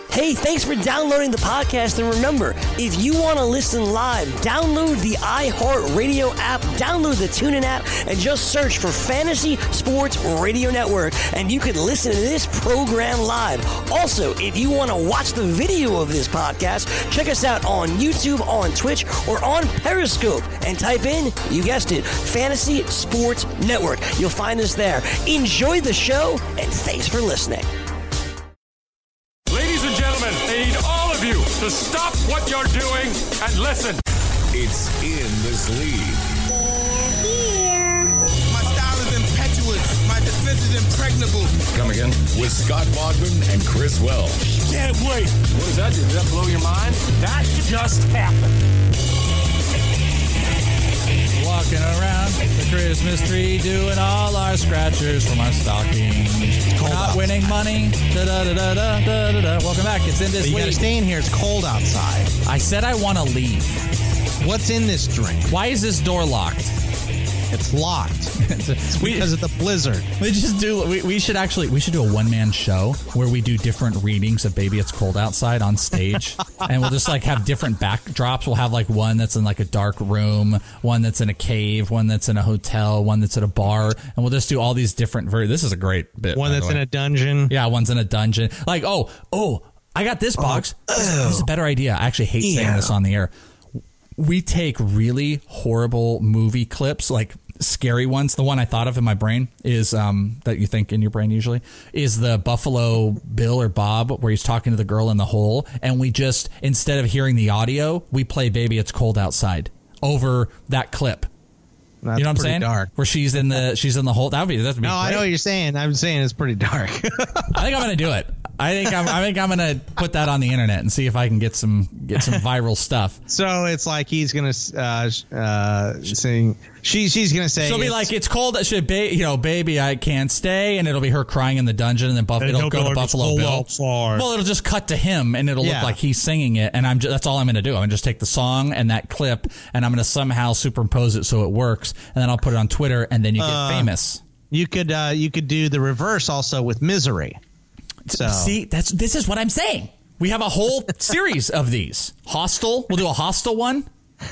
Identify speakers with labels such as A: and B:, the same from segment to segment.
A: Hey, thanks for downloading the podcast. And remember, if you want to listen live, download the iHeartRadio app, download the TuneIn app, and just search for Fantasy Sports Radio Network, and you can listen to this program live. Also, if you want to watch the video of this podcast, check us out on YouTube, on Twitch, or on Periscope, and type in, you guessed it, Fantasy Sports Network. You'll find us there. Enjoy the show, and thanks for listening.
B: Ladies and gentlemen, I need all of you to stop what you're doing and listen.
C: It's In This League.
D: My style is impetuous. My defense is impregnable.
B: Come again?
C: With Scott Bogman and Chris Welsh.
B: Can't wait. What does that do? Did that blow your mind? That just happened.
E: Walking around the Christmas tree, doing all our scratchers from our stockings. We're not winning money. Da-da-da-da-da-da-da. Welcome back. It's In This
F: You
E: League.
F: gotta stay in here. It's cold outside.
E: I said I want to leave.
F: What's in this drink?
E: Why is this door locked?
F: It's locked. Because of the blizzard.
E: We just do. We should do a one-man show where we do different readings of "Baby It's Cold Outside" on stage, and we'll just like have different backdrops. We'll have like one that's in like a dark room, one that's in a cave, one that's in a hotel, one that's at a bar, and we'll just do all these different. This is a great bit.
F: One that's in a dungeon.
E: Yeah, one's in a dungeon. Like I got this box. This is a better idea. I actually hate saying this on the air. We take really horrible movie clips, like scary ones. The one I thought of in my brain is that you think in your brain usually is the Buffalo Bill or Bob where he's talking to the girl in the hole, and we just, instead of hearing the audio, we play "Baby It's Cold Outside" over that clip.
F: That's
E: you know what I'm
F: pretty
E: saying?
F: Dark.
E: Where she's in the hole. That'd be
F: No,
E: great.
F: I know what you're saying. I'm saying it's pretty dark.
E: I think I'm gonna do it. I think I'm gonna put that on the internet and see if I can get some viral stuff.
F: So it's like he's gonna sing. She's gonna say
E: she'll be like, "It's cold. Baby, I can't stay," and it'll be her crying in the dungeon, and then it'll go to Buffalo Bill.
F: Outside.
E: Well, it'll just cut to him, and it'll look like he's singing it, and that's all I'm gonna do. I'm gonna just take the song and that clip, and I'm gonna somehow superimpose it so it works, and then I'll put it on Twitter, and then you get famous.
F: You could do the reverse also with Misery. So.
E: See, this is what I'm saying. We have a whole series of these. Hostel. We'll do a Hostel one.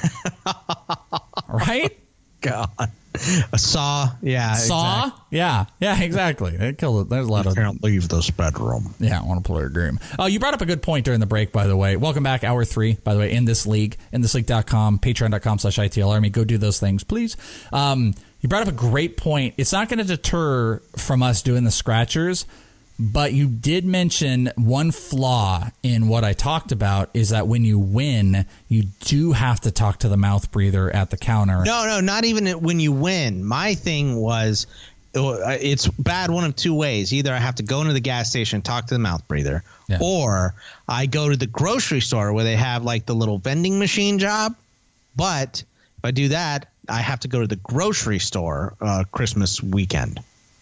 E: Right?
F: God. A Saw. Yeah.
E: Saw. Exactly. Yeah, exactly. It killed it. There's a lot of.
F: Can't leave this bedroom.
E: Yeah, I want to play a game. You brought up a good point during the break, by the way. Welcome back, Hour 3, by the way, In This League, inthisleague.com, patreon.com/ITL Army. Go do those things, please. You brought up a great point. It's not going to deter from us doing the scratchers, but you did mention one flaw in what I talked about is that when you win, you do have to talk to the mouth breather at the counter.
F: No, not even when you win. My thing was it's bad one of two ways. Either I have to go into the gas station and talk to the mouth breather, or I go to the grocery store where they have like the little vending machine job. But if I do that, I have to go to the grocery store Christmas weekend.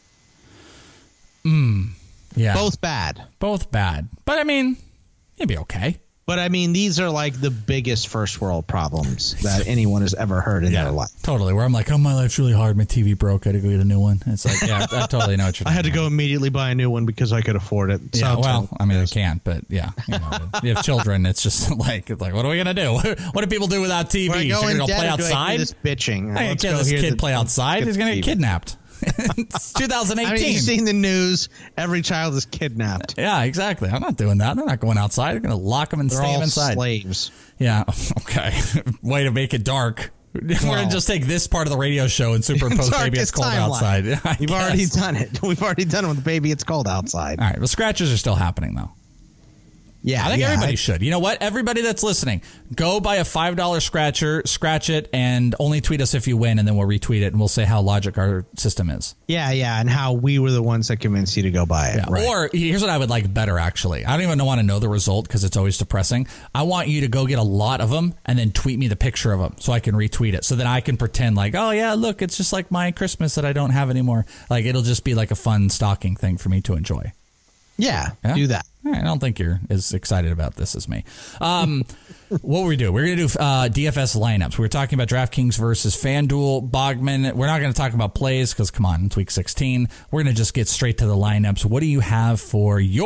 E: Yeah.
F: Both bad.
E: But I mean, it'd be okay.
F: But I mean, these are like the biggest first world problems that anyone has ever heard in their life.
E: Totally. Where I'm like, my life's really hard. My TV broke. I had to go get a new one. It's like, yeah, I totally know what you're talking
F: I had to go immediately buy a new one because I could afford it.
E: Yeah, well, I mean, I can't, but yeah. You have children. It's just like, what are we going to do? What do people do without TV? They're going to go play outside?
F: This bitching.
E: This kid play outside. He's going to get kidnapped. It's 2018.
F: I mean, you've seen the news. Every child is kidnapped.
E: Yeah, exactly. I'm not doing that. They're not going outside. They're going to lock them and stay them inside.
F: Slaves.
E: Yeah. Okay. Way to make it dark. We're going to just take this part of the radio show and superimpose Baby It's Cold Outside.
F: You've already done it. We've already done it with Baby It's Cold Outside.
E: All right. Well, scratches are still happening, though.
F: Yeah,
E: I think everybody should. You know what? Everybody that's listening, go buy a $5 scratcher, scratch it, and only tweet us if you win, and then we'll retweet it, and we'll say how logic our system is.
F: Yeah, and how we were the ones that convinced you to go buy it.
E: Yeah. Right. Or here's what I would like better, actually. I don't even want to know the result because it's always depressing. I want you to go get a lot of them and then tweet me the picture of them so I can retweet it, so that I can pretend like, oh, yeah, look, it's just like my Christmas that I don't have anymore. Like, it'll just be like a fun stocking thing for me to enjoy.
F: Yeah, do that.
E: I don't think you're as excited about this as me. What will we do? We're going to do DFS lineups. We were talking about DraftKings versus FanDuel. Bogman, we're not going to talk about plays because, come on, it's week 16. We're going to just get straight to the lineups. What do you have for your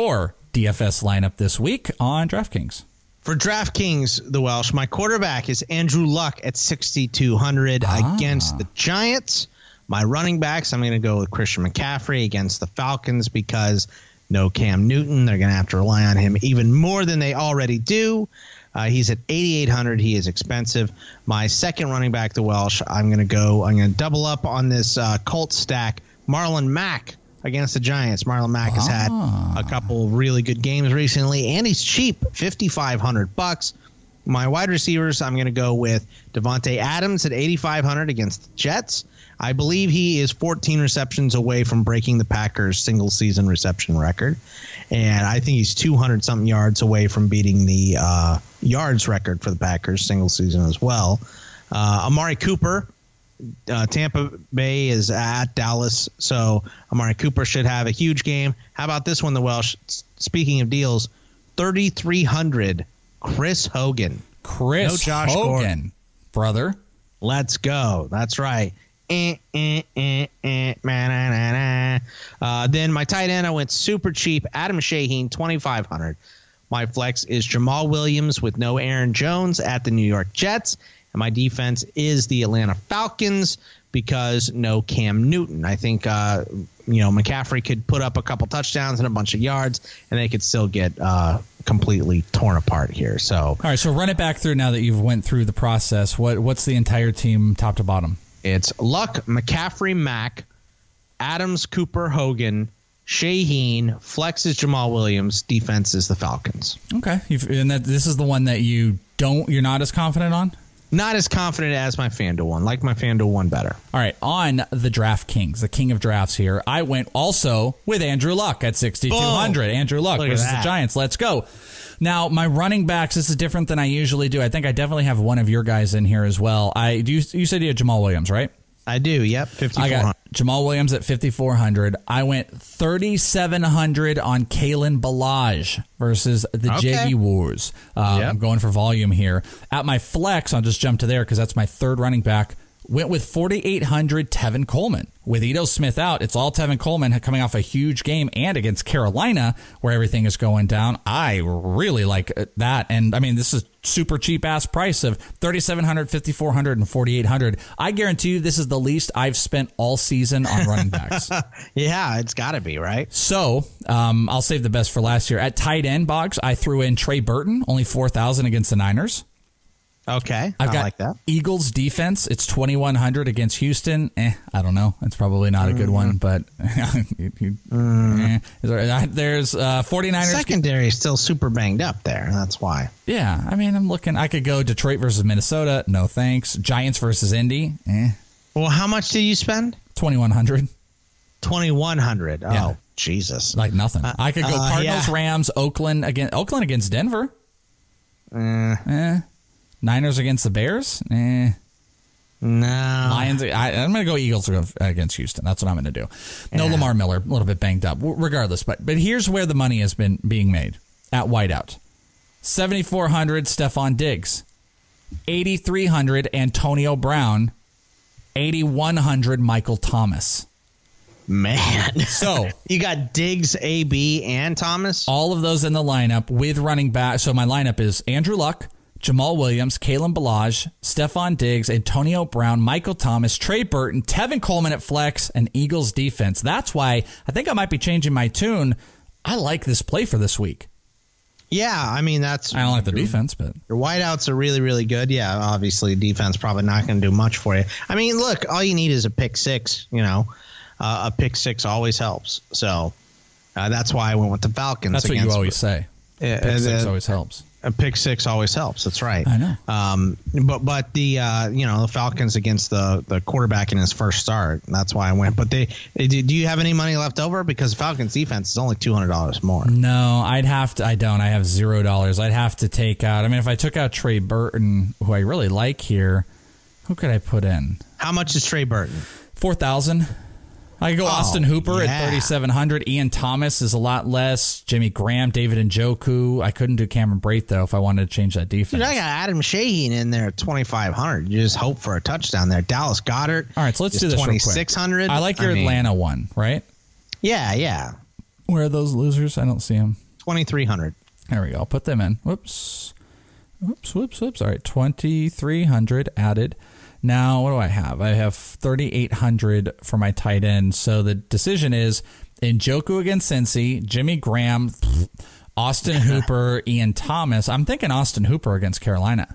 E: DFS lineup this week on DraftKings.
F: For DraftKings, the Welsh, my quarterback is Andrew Luck at 6,200 against the Giants. My running backs, I'm going to go with Christian McCaffrey against the Falcons because no Cam Newton. They're going to have to rely on him even more than they already do. He's at 8,800. He is expensive. My second running back, the Welsh, I'm going to double up on this Colts stack. Marlon Mack against the Giants. Marlon Mack has had a couple really good games recently, and he's cheap, $5,500. My wide receivers, I'm going to go with Devontae Adams at 8,500 against the Jets. I believe he is 14 receptions away from breaking the Packers' single-season reception record, and I think he's 200-something yards away from beating the yards record for the Packers single-season as well. Amari Cooper, Tampa Bay is at Dallas, so Amari Cooper should have a huge game. How about this one, the Welsh? Speaking of deals, 3,300, Chris Hogan.
E: No Josh Hogan, Gordon. Brother.
F: Let's go. That's right. Then my tight end, I went super cheap. Adam Shaheen, 2,500. My flex is Jamal Williams with no Aaron Jones at the New York Jets. And my defense is the Atlanta Falcons because no Cam Newton. I think, McCaffrey could put up a couple touchdowns and a bunch of yards, and they could still get completely torn apart here. So,
E: all right, so run it back through now that you've went through the process. What's the entire team top to bottom?
F: It's Luck, McCaffrey, Mack, Adams, Cooper, Hogan, Shaheen, flex is Jamal Williams, defense is the Falcons.
E: Okay, this is the one that you're not as confident on?
F: Not as confident as my FanDuel one. Like my FanDuel one better.
E: All right, on the DraftKings, the king of drafts here, I went also with Andrew Luck at 6,200. Andrew Luck versus the Giants. Let's go. Now, my running backs, this is different than I usually do. I think I definitely have one of your guys in here as well. You said you had Jamal Williams, right?
F: I do, yep, 5,400.
E: I got Jamal Williams at 5,400. I went 3,700 on Kalen Ballage versus the Jaguars. I'm going for volume here. At my flex, I'll just jump to there because that's my third running back. Went with 4,800 Tevin Coleman. With Ito Smith out, it's all Tevin Coleman coming off a huge game and against Carolina where everything is going down. I really like that. And, I mean, this is super cheap-ass price of 3,700, 5,400, and 4,800. I guarantee you this is the least I've spent all season on running backs.
F: Yeah, it's got to be, right?
E: So, I'll save the best for last year. At tight end, Boggs, I threw in Trey Burton, only 4,000 against the Niners.
F: Okay,
E: I
F: like that.
E: Eagles defense, it's 2,100 against Houston. I don't know. It's probably not a good one, but there's 49ers.
F: Secondary is still super banged up there. That's why.
E: Yeah, I mean, I'm looking. I could go Detroit versus Minnesota. No thanks. Giants versus Indy.
F: Well, how much did you spend? 2,100. 2,100. Oh,
E: yeah.
F: Jesus.
E: Like nothing. I could go Cardinals, Rams, Oakland against Denver. Niners against the Bears? No. Lions. I'm going to go Eagles against Houston. That's what I'm going to do. No Lamar Miller, a little bit banged up. Regardless, but here's where the money has been being made at wideout. 7,400 Stephon Diggs. 8,300 Antonio Brown. 8,100 Michael Thomas.
F: Man.
E: So
F: you got Diggs, AB, and Thomas?
E: All of those in the lineup with running back. So my lineup is Andrew Luck, Jamal Williams, Kalen Ballage, Stephon Diggs, Antonio Brown, Michael Thomas, Trey Burton, Tevin Coleman at flex, and Eagles defense. That's why I think I might be changing my tune. I like this play for this week.
F: Yeah, I mean, I
E: don't like the defense, but
F: your wideouts are really, really good. Yeah, obviously defense probably not going to do much for you. I mean, look, all you need is a pick six. A pick six always helps. So that's why I went with the Falcons.
E: That's what you always say. Pick six always helps.
F: A pick six always helps. That's right.
E: I know.
F: But the the Falcons against the quarterback in his first start. That's why I went. But do you have any money left over? Because the Falcons defense is only $200 more.
E: No, I'd have to. I don't. I have $0. I'd have to take out. I mean, if I took out Trey Burton, who I really like here, who could I put in?
F: How much is Trey Burton?
E: 4,000. I could go Austin Hooper at 3,700. Ian Thomas is a lot less. Jimmy Graham, David Njoku. I couldn't do Cameron Brate, though, if I wanted to change that defense.
F: Dude, I got Adam Shaheen in there at 2,500. You just hope for a touchdown there. Dallas Goedert.
E: All right, so let's do this
F: 2,600.
E: I like your Atlanta one, right?
F: Yeah.
E: Where are those losers? I don't see them.
F: 2,300.
E: There we go. I'll put them in. Whoops. All right, 2,300 added. Now, what do I have? I have 3,800 for my tight end. So the decision is Njoku against Cincy, Jimmy Graham, Austin Hooper, Ian Thomas. I'm thinking Austin Hooper against Carolina.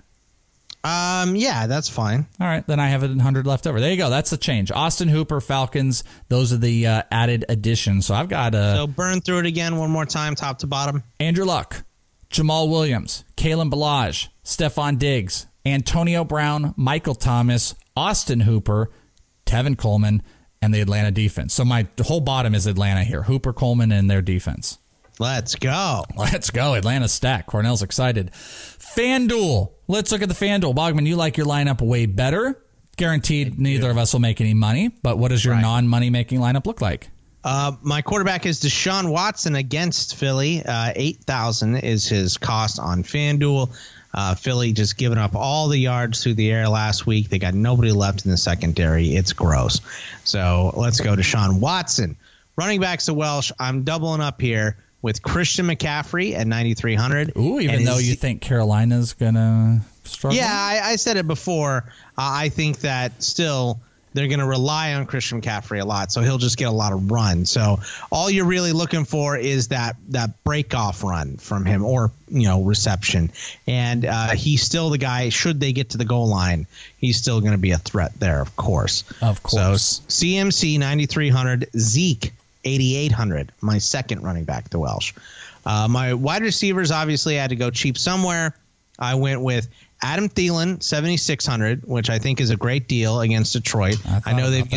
F: Yeah, that's fine.
E: All right, then I have 100 left over. There you go. That's the change. Austin Hooper, Falcons. Those are the added additions. So I've got
F: So burn through it again one more time, top to bottom.
E: Andrew Luck, Jamal Williams, Kalen Ballage, Stephon Diggs, Antonio Brown, Michael Thomas, Austin Hooper, Tevin Coleman, and the Atlanta defense. So my whole bottom is Atlanta here. Hooper, Coleman, and their defense.
F: Let's go.
E: Let's go. Atlanta stack. Cornell's excited. FanDuel. Let's look at the FanDuel. Bogman, you like your lineup way better. Guaranteed neither of us will make any money. But what does your non-money making lineup look like?
F: My quarterback is Deshaun Watson against Philly. 8,000 is his cost on FanDuel. Philly just giving up all the yards through the air last week. They got nobody left in the secondary. It's gross. So let's go Deshaun Watson. Running backs to Welsh. I'm doubling up here with Christian McCaffrey at 9,300.
E: Ooh, even though you think Carolina's going to struggle?
F: Yeah, I said it before. I think that still they're going to rely on Christian McCaffrey a lot, so he'll just get a lot of run. So all you're really looking for is that break-off run from him or, reception. And he's still the guy, should they get to the goal line, he's still going to be a threat there, of course.
E: Of course.
F: So CMC, 9,300. Zeke, 8,800, my second running back to Welsh. My wide receivers, obviously, I had to go cheap somewhere. I went with Adam Thielen, 7,600, which I think is a great deal against Detroit. I know they've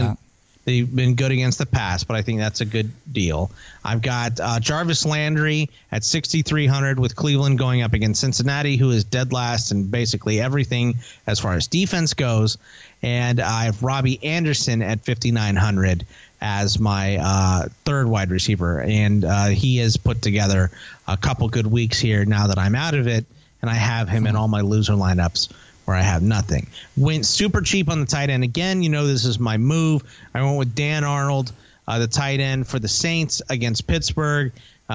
F: been good against the pass, but I think that's a good deal. I've got Jarvis Landry at 6,300 with Cleveland going up against Cincinnati, who is dead last in basically everything as far as defense goes. And I have Robbie Anderson at 5,900 as my third wide receiver. And he has put together a couple good weeks here now that I'm out of it. And I have him in all my loser lineups where I have nothing. Went super cheap on the tight end. Again, this is my move. I went with Dan Arnold, the tight end for the Saints against Pittsburgh.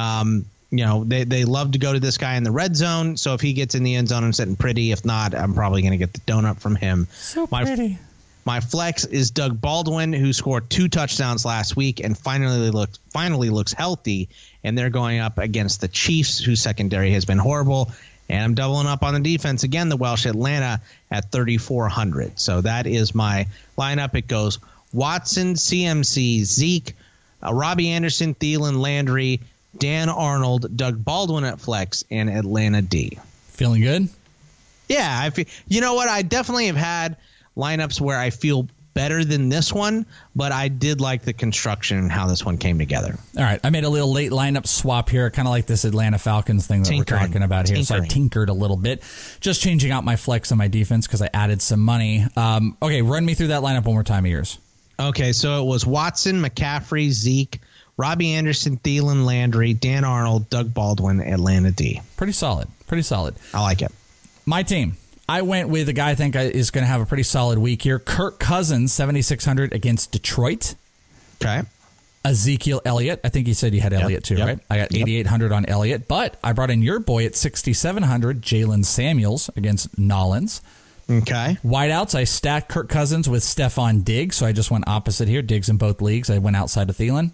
F: They love to go to this guy in the red zone. So if he gets in the end zone, I'm sitting pretty. If not, I'm probably going to get the donut from him.
E: So pretty.
F: My flex is Doug Baldwin, who scored 2 touchdowns last week and finally looks healthy. And they're going up against the Chiefs, whose secondary has been horrible. And I'm doubling up on the defense again, the Welsh, Atlanta at 3,400. So that is my lineup. It goes Watson, CMC, Zeke, Robbie Anderson, Thielen, Landry, Dan Arnold, Doug Baldwin at flex, and Atlanta D.
E: Feeling good?
F: Yeah. You know what? I definitely have had lineups where I feel better than this one, but I did like the construction and how this one came together.
E: All right. I made a little late lineup swap here, kind of like this Atlanta Falcons thing that we're talking about here. So I tinkered a little bit, just changing out my flex on my defense because I added some money. Okay, run me through that lineup one more time of yours.
F: Okay, so it was Watson, McCaffrey, Zeke, Robbie Anderson, Thielen, Landry, Dan Arnold, Doug Baldwin, Atlanta D.
E: Pretty solid.
F: I like it.
E: My team. I went with a guy I think is going to have a pretty solid week here. Kirk Cousins, 7,600 against Detroit.
F: Okay.
E: Ezekiel Elliott. I think you said you had Elliott too, right? I got 8,800 on Elliott, but I brought in your boy at 6,700, Jalen Samuels against Nollins.
F: Okay.
E: Wideouts, I stacked Kirk Cousins with Stephon Diggs, so I just went opposite here. Diggs in both leagues. I went outside of Thielen.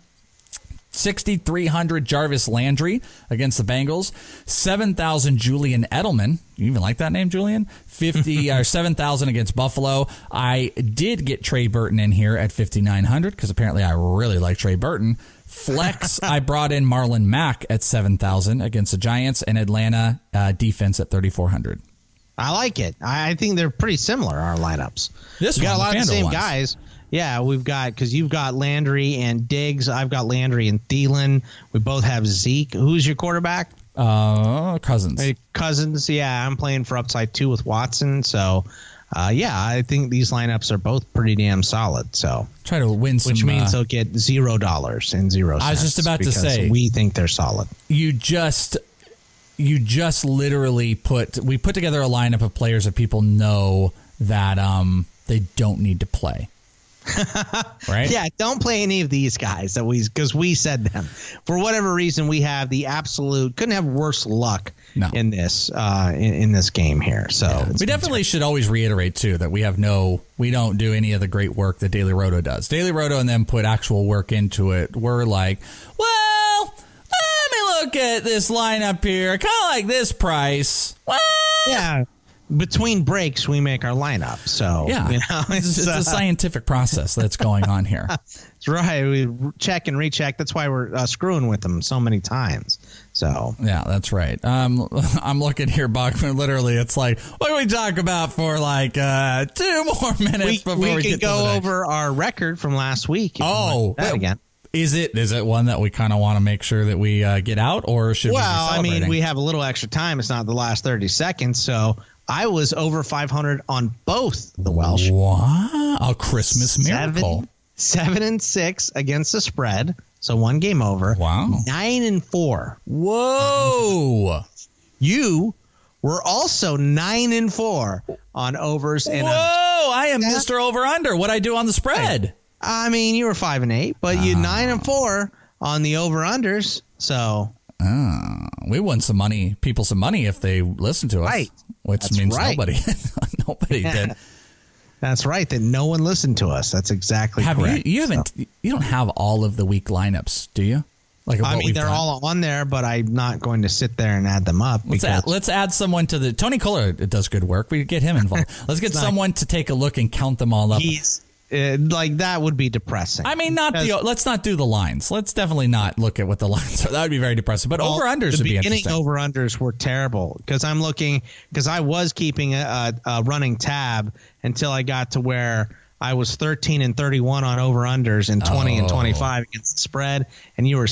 E: 6,300 Jarvis Landry against the Bengals. 7,000 Julian Edelman. You even like that name, Julian? 7,000 against Buffalo. I did get Trey Burton in here at 5,900 because apparently I really like Trey Burton. Flex, I brought in Marlon Mack at 7,000 against the Giants, and Atlanta defense at 3,400.
F: I like it. I think they're pretty similar, our lineups.
E: We
F: got a lot of the same guys. Yeah, we've got, because you've got Landry and Diggs. I've got Landry and Thielen. We both have Zeke. Who's your quarterback?
E: Cousins.
F: Cousins, yeah. I'm playing for upside 2 with Watson. So, I think these lineups are both pretty damn solid. So
E: try to win some.
F: Which means they'll get $0 and 0 cents.
E: I was just about to say.
F: We think they're solid.
E: You just literally we put together a lineup of players that people know that they don't need to play. Right?
F: Yeah, don't play any of these guys because we said them. For whatever reason, we have the absolute couldn't have worse luck in this in this game here. So
E: we definitely should always reiterate too that we don't do any of the great work that Daily Roto does. Daily Roto and them put actual work into it. We're like, well, let me look at this lineup here. I kind of like this price. Well,
F: yeah. Between breaks, we make our lineup. So,
E: it's a scientific process that's going on here.
F: That's right. We check and recheck. That's why we're screwing with them so many times. So,
E: yeah, that's right. I'm looking here, Bachman. Literally, it's like, what can we talk about for like 2 more minutes before we
F: can
E: get
F: go over our record from last week? Again.
E: Is it one that we kind of want to make sure that we get out, or should we be celebrating?
F: I mean, we have a little extra time. It's not the last 30 seconds, so I was over 500 on both the Welsh.
E: Wow. A Christmas miracle.
F: 7-6 against the spread. So 1 game over.
E: Wow.
F: 9-4.
E: Whoa.
F: You were also 9-4 on overs and unders.
E: Whoa. I am Mr. Over Under. What'd I do on the spread?
F: I mean, you were 5-8, but you 9-4 on the over unders. So
E: we won some money, people some money if they listen to us.
F: Right.
E: Which
F: That's
E: means
F: right.
E: nobody did.
F: That's right. That no one listened to us. That's exactly correct.
E: You don't have all of the week lineups, do you? Like
F: I mean, they're all on there, but I'm not going to sit there and add them up.
E: Let's add someone to the Tony Kohler. It does good work. We get him involved. Let's get someone to take a look and count them all up.
F: Like that would be depressing.
E: I mean, let's not do the lines. Let's definitely not look at what the lines are. That would be very depressing. But over unders would be interesting.
F: The beginning over unders were terrible because I'm looking because I was keeping a running tab until I got to where I was 13-31 on over unders and 20-25 against the spread, and you were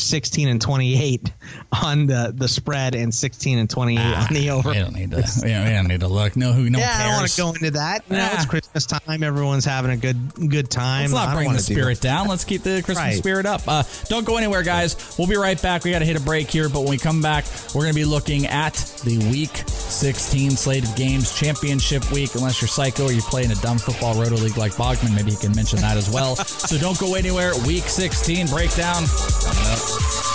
F: 16-28 on the spread and 16-28 on the over.
E: We don't need to look. No cares.
F: I don't want to go into that. It's Christmas time. Everyone's having a good time.
E: Let's not bring the spirit down. Let's keep the Christmas spirit up. Don't go anywhere, guys. We'll be right back. We got to hit a break here, but when we come back, we're going to be looking at the Week 16 slate of games, championship week. Unless you're psycho or you play in a dumb football roto league like Bogman, maybe you can mention that as well. So don't go anywhere. Week 16 breakdown coming up.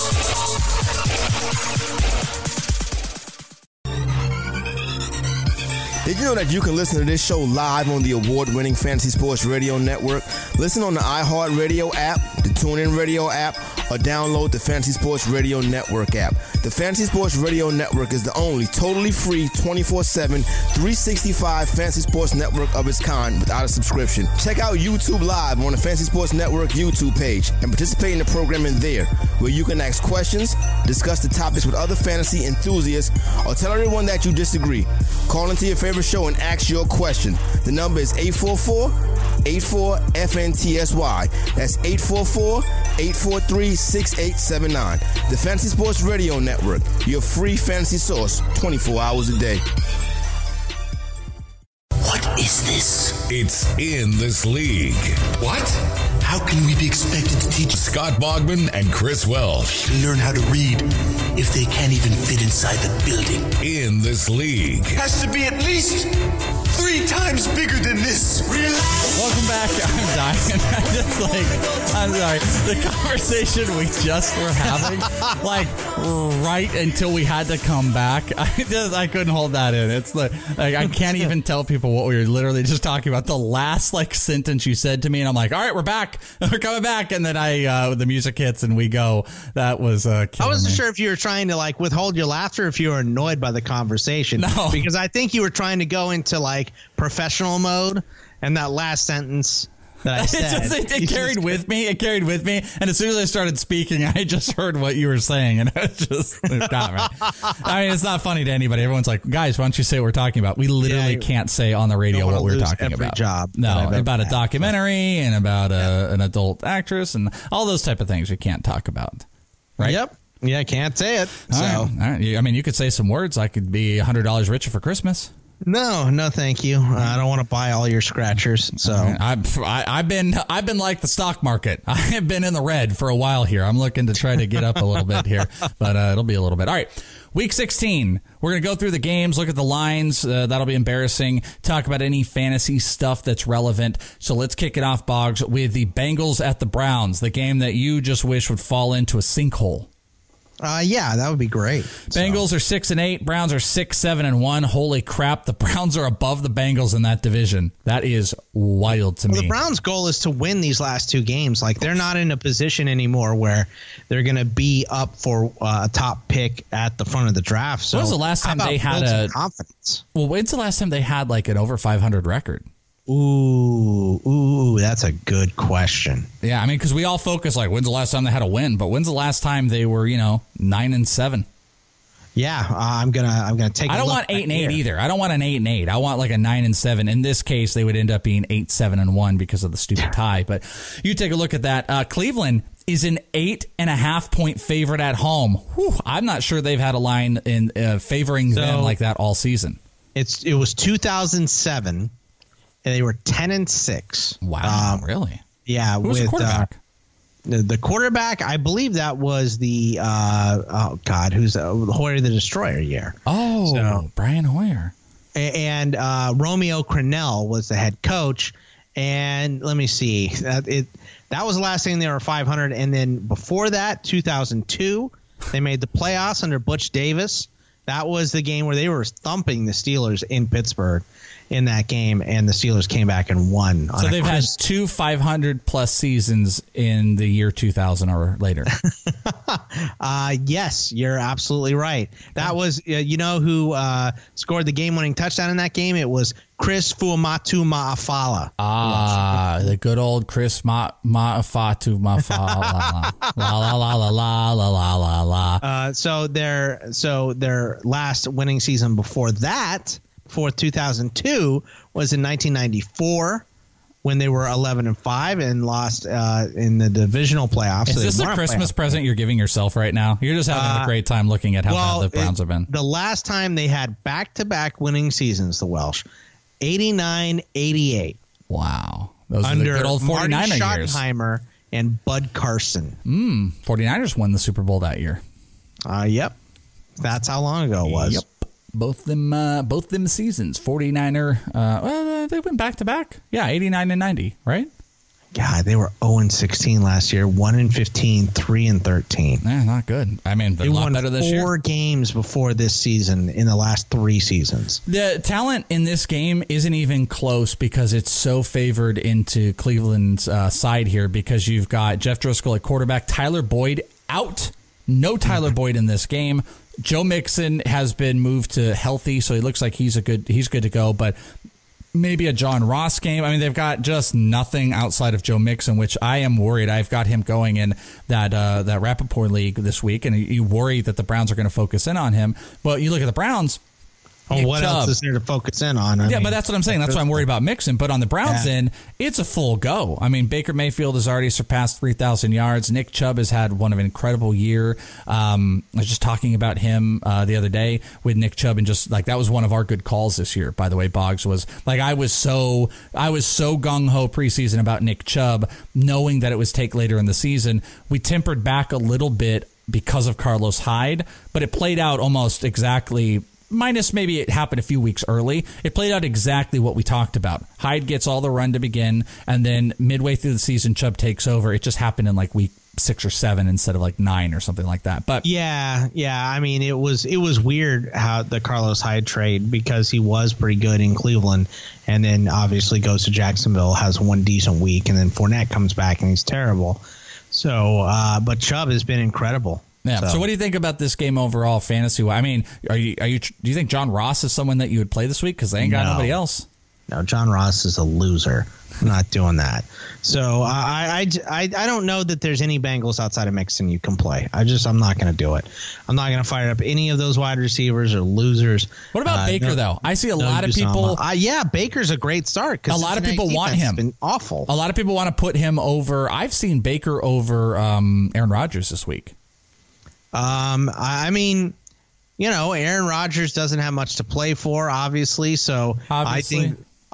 G: Did you know that you can listen to this show live on the award-winning Fantasy Sports Radio Network? Listen on the iHeartRadio app, the TuneIn Radio app, or download the Fantasy Sports Radio Network app. The Fantasy Sports Radio Network is the only totally free 24/7, 365 Fantasy Sports Network of its kind without a subscription. Check out YouTube Live on the Fantasy Sports Network YouTube page and participate in the programming there, where you can ask questions, discuss the topics with other fantasy enthusiasts, or tell everyone that you disagree. Call into your favorite show and ask your question. The number is 844-84-FNTSY. That's 844-843-6879. The Fantasy Sports Radio Network, your free fantasy source 24 hours a day.
H: What is this?
C: It's In This League.
H: What? How can we be expected to teach
C: Scott Bogman and Chris Welsh
H: to learn how to read if they can't even fit inside the building?
C: In This League.
H: Has to be at least 3 times bigger than this. Relax.
E: Welcome back. I'm dying. I'm sorry. The conversation we just were having, like right until we had to come back, I couldn't hold that in. It's like I can't even tell people what we were literally just talking about. The last sentence you said to me, and I'm like, all right, we're back. We're coming back. And then the music hits and we go. That was I
F: wasn't sure if you were trying to withhold your laughter, if you were annoyed by the conversation.
E: No,
F: because I think you were trying to go into professional mode, and that last sentence that I said,
E: it carried with me. It carried with me, and as soon as I started speaking, I just heard what you were saying, and it got me. I mean, it's not funny to anybody. Everyone's like, "Guys, why don't you say what we're talking about?" We literally can't say on the radio what we're talking about. About a documentary and about an adult actress and all those type of things we can't talk about. Right?
F: Yep. Yeah, I can't say it.
E: All right. I mean, you could say some words. I could be $100 richer for Christmas.
F: No, thank you. I don't want to buy all your scratchers. So
E: I've been like the stock market. I have been in the red for a while here. I'm looking to try to get up a little bit here, but it'll be a little bit. All right. Week 16, we're going to go through the games, look at the lines. That'll be embarrassing. Talk about any fantasy stuff that's relevant. So let's kick it off, Boggs, with the Bengals at the Browns, the game that you just wish would fall into a sinkhole.
F: Yeah, that would be great.
E: Bengals are 6-8. Browns are 6-7-1. Holy crap. The Browns are above the Bengals in that division. That is wild to me.
F: The Browns' goal is to win these last two games. Like, they're not in a position anymore where they're going to be up for a top pick at the front of the draft. So
E: when's the last time they had
F: confidence?
E: Well, when's the last time they had like an over 500 record?
F: Ooh, that's a good question.
E: Yeah, I mean, because we all focus like, when's the last time they had a win? But when's the last time they were, 9-7?
F: Yeah, I'm gonna take.
E: I don't want 8-8 either. I don't want an 8-8. I want like a 9-7. In this case, they would end up being 8-7-1 because of the stupid tie. But you take a look at that. Cleveland is an 8.5 point favorite at home. Whew, I'm not sure they've had a line in favoring them like that all season.
F: It was 2007. And they were 10-6.
E: Wow, really?
F: Yeah.
E: Who was the quarterback?
F: The quarterback, I believe that was the who's Hoyer the Destroyer year.
E: Oh, so, Brian Hoyer.
F: And Romeo Crennel was the head coach. And let me see, that was the last thing they were 500. And then before that, 2002, they made the playoffs under Butch Davis. That was the game where they were thumping the Steelers in Pittsburgh in that game, and the Steelers came back and won.
E: So they've had 2 500-plus seasons in the year 2000 or later.
F: Yes, you're absolutely right. That was, who scored the game-winning touchdown in that game? It was Chris Fuamatu Ma'afala.
E: The good old Chris Ma'afatu Ma'afala. La la la la la la la la.
F: So their last winning season before that, for 2002, was in 1994 when they were 11-5 and lost in the divisional playoffs.
E: Is this a Christmas present you're giving yourself right now? You're just having a great time looking at how bad the Browns have been.
F: The last time they had back-to-back winning seasons, the Welsh, 89-88.
E: Wow. Those
F: under
E: are the good old 49er
F: Marty
E: years.
F: Schottenheimer and Bud Carson.
E: 49ers won the Super Bowl that year.
F: Yep. That's how long ago it was.
E: Yep. Both them seasons. 49er, they went back-to-back. Yeah, 89 and 90, right?
F: God, they were 0-16 last year, 1-15, 3-13.
E: Yeah, not good. I mean, they're a lot better this year.
F: They won 4 games before this season in the last 3 seasons.
E: The talent in this game isn't even close because it's so favored into Cleveland's side here because you've got Jeff Driscoll at quarterback, Tyler Boyd out. No Tyler Boyd in this game. Joe Mixon has been moved to healthy, so he looks like he's good to go, but maybe a John Ross game. I mean, they've got just nothing outside of Joe Mixon, which I am worried. I've got him going in that Rappaport league this week, and you worry that the Browns are going to focus in on him. But you look at the Browns.
F: What else is there to focus in on? I mean,
E: but that's what I'm saying. That's why I'm worried about Mixon. But on the Browns end, it's a full go. I mean, Baker Mayfield has already surpassed 3,000 yards. Nick Chubb has had one of an incredible year. I was just talking about him the other day with Nick Chubb, and just like that was one of our good calls this year. By the way, Boggs was like I was so gung ho preseason about Nick Chubb, knowing that it was take later in the season. We tempered back a little bit because of Carlos Hyde, but it played out almost exactly. Minus maybe it happened a few weeks early. It played out exactly what we talked about. Hyde gets all the run to begin, and then midway through the season, Chubb takes over. It just happened in like week 6 or 7 instead of like 9 or something like that. But
F: yeah. I mean, it was weird how the Carlos Hyde trade, because he was pretty good in Cleveland, and then obviously goes to Jacksonville, has one decent week, and then Fournette comes back and he's terrible. So, but Chubb has been incredible.
E: Yeah. So what do you think about this game overall, fantasy? I mean, do you think John Ross is someone that you would play this week? Because they ain't got nobody else.
F: No, John Ross is a loser. I'm not doing that. So I don't know that there's any Bengals outside of Mixon you can play. I'm not going to do it. I'm not going to fire up any of those wide receivers or losers.
E: What about Baker though? I see a lot of people.
F: Baker's a great start.
E: A lot of people want him.
F: Been awful.
E: A lot of people want to put him over. I've seen Baker over Aaron Rodgers this week.
F: I mean, Aaron Rodgers doesn't have much to play for, obviously. So I think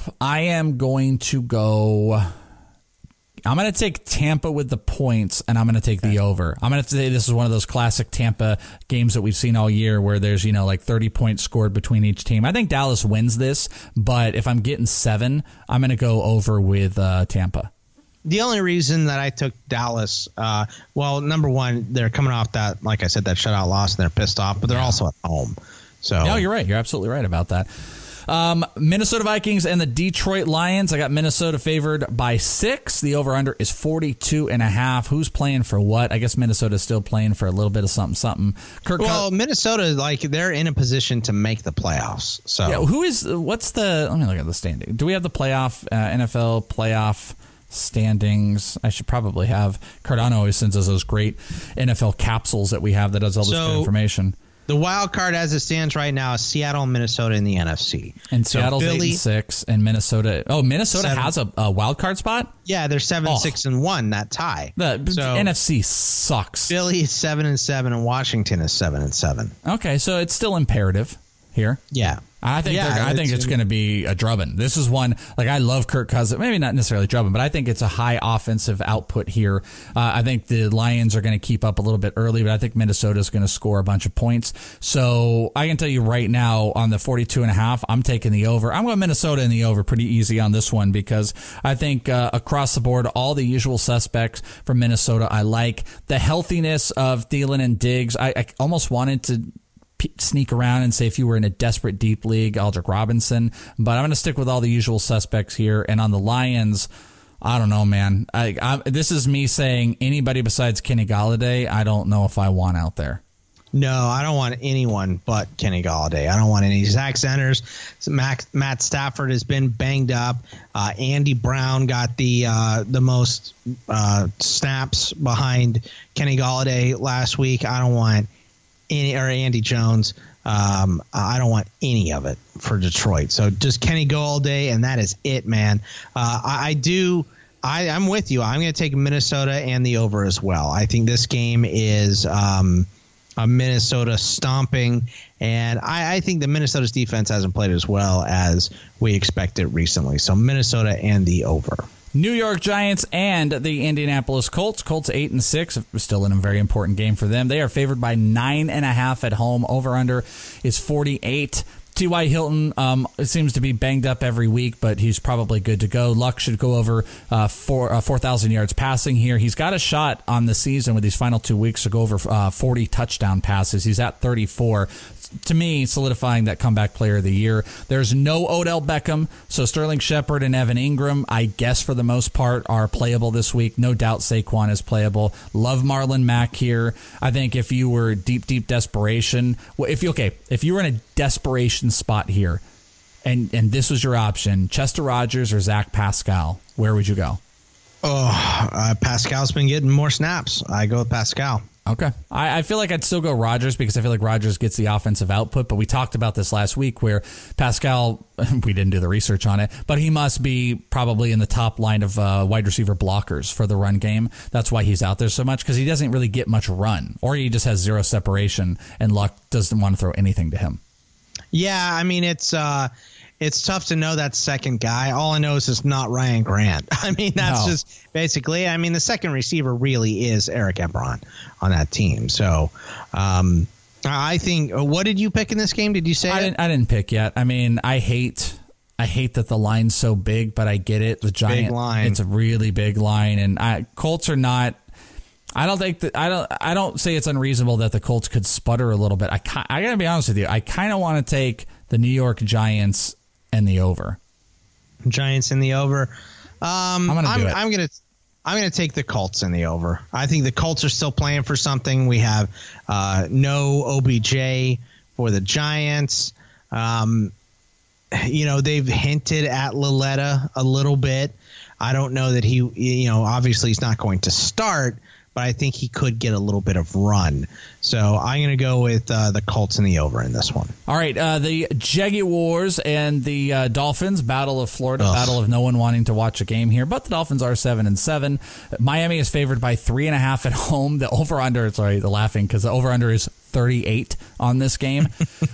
E: I am going to go. I'm going to take Tampa with the points, and I'm going to take the over. I'm going to say this is one of those classic Tampa games that we've seen all year where there's, like 30 points scored between each team. I think Dallas wins this, but if I'm getting 7, I'm going to go over with Tampa.
F: The only reason that I took Dallas, number one, they're coming off that, like I said, that shutout loss, and they're pissed off, but they're also at home. So
E: no, you're right. You're absolutely right about that. Minnesota Vikings and the Detroit Lions. I got Minnesota favored by 6. The over-under is 42.5. Who's playing for what? I guess Minnesota's still playing for a little bit of something.
F: Minnesota, they're in a position to make the playoffs. So
E: yeah, let me look at the standing. Do we have the playoff, NFL playoff standings? I should probably have. Cardano always sends us those great NFL capsules that we have that does all this good information.
F: The wild card as it stands right now is Seattle and Minnesota in the NFC.
E: And Seattle's 8-6, and Minnesota. Oh, Minnesota has a wild card spot?
F: Yeah, they're 7-6-1, that tie.
E: The NFC sucks.
F: Philly is 7-7, and Washington is 7-7.
E: Okay, so it's still imperative here.
F: Yeah.
E: I think it's going to be a drubbing. This is one, I love Kirk Cousins. Maybe not necessarily drubbing, but I think it's a high offensive output here. I think the Lions are going to keep up a little bit early, but I think Minnesota's going to score a bunch of points. So I can tell you right now on the 42.5, I'm taking the over. I'm going Minnesota in the over pretty easy on this one because I think across the board, all the usual suspects from Minnesota I like. The healthiness of Thielen and Diggs, I almost wanted to sneak around and say if you were in a desperate deep league, Aldrick Robinson, but I'm going to stick with all the usual suspects here. And on the Lions, I don't know, man. This is me saying anybody besides Kenny Golladay, I don't know if I want out there.
F: No, I don't want anyone but Kenny Golladay. I don't want any Zach Centers. Matt Stafford has been banged up. Andy Brown got the most snaps behind Kenny Golladay last week. I don't want Andy Jones. I don't want any of it for Detroit. So just Kenny go all day, and that is it, man. I'm with you. I'm going to take Minnesota and the over as well. I think this game is a Minnesota stomping, and I think that Minnesota's defense hasn't played as well as we expected recently. So Minnesota and the over.
E: New York Giants and the Indianapolis Colts. Colts 8-6, still in a very important game for them. They are favored by 9.5 at home. Over/under is 48. T.Y. Hilton seems to be banged up every week, but he's probably good to go. Luck should go over 4,000 yards passing here. He's got a shot on the season with these final 2 weeks to go over 40 touchdown passes. He's at 34. To me, solidifying that comeback player of the year. There's no Odell Beckham, so Sterling Shepard and Evan Ingram, I guess for the most part, are playable this week. No doubt Saquon is playable. Love Marlon Mack here. I think if you were deep desperation, if you were in a desperation spot here, and this was your option, Chester Rogers or Zach Pascal, where would you go?
F: Pascal's been getting more snaps. I go with Pascal.
E: Okay. I feel like I'd still go Rodgers because I feel like Rodgers gets the offensive output, but we talked about this last week where Pascal, we didn't do the research on it, but he must be probably in the top line of wide receiver blockers for the run game. That's why he's out there so much because he doesn't really get much run, or he just has zero separation, and Luck doesn't want to throw anything to him.
F: Yeah, I mean, it's tough to know that second guy. All I know is it's not Ryan Grant. I mean, that's just basically, the second receiver really is Eric Ebron on that team. So I think, what did you pick in this game? Did you say
E: I didn't pick yet. I hate that the line's so big, but I get it. The Giant
F: big line.
E: It's a really big line, and Colts are not. I don't think that I don't say it's unreasonable that the Colts could sputter a little bit. I gotta be honest with you. I kind of want to take the New York Giants and the over.
F: Giants in the over.
E: I'm
F: gonna take the Colts in the over. I think the Colts are still playing for something. We have no OBJ for the Giants. They've hinted at Lalletta a little bit. I don't know that he, obviously he's not going to start, but I think he could get a little bit of run. So I'm going to go with the Colts in the over in this one.
E: All right, the Jaguars and the Dolphins, Battle of Florida, Battle of no one wanting to watch a game here, but the Dolphins are 7-7. Miami is favored by 3.5 at home. The over-under, sorry, the laughing, because the over-under is 38 on this game.